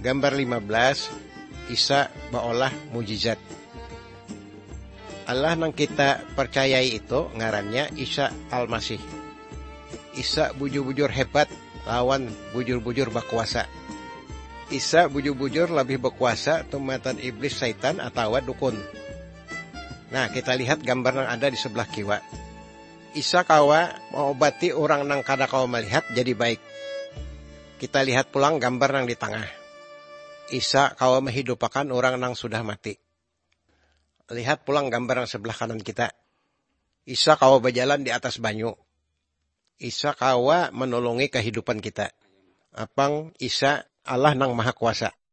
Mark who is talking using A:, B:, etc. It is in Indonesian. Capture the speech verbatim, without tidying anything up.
A: Gambar lima belas, Isa baolah mujizat. Allah nang kita percayai itu ngarannya Isa Al-Masih. Isa bujur-bujur hebat lawan bujur-bujur berkuasa. Isa bujur-bujur lebih berkuasa tumatan iblis syaitan atau dukun. Nah, kita lihat gambar yang ada di sebelah kiwa. Isa kawa mengobati orang nang kada kawa melihat jadi baik. Kita lihat pulang gambar yang di tengah. Isa kawa menghidupakan orang nang sudah mati. Lihat pulang gambar yang sebelah kanan kita. Isa kawa berjalan di atas banyu. Isa kawa menolongi kehidupan kita. Apang Isa Allah nang maha kuasa.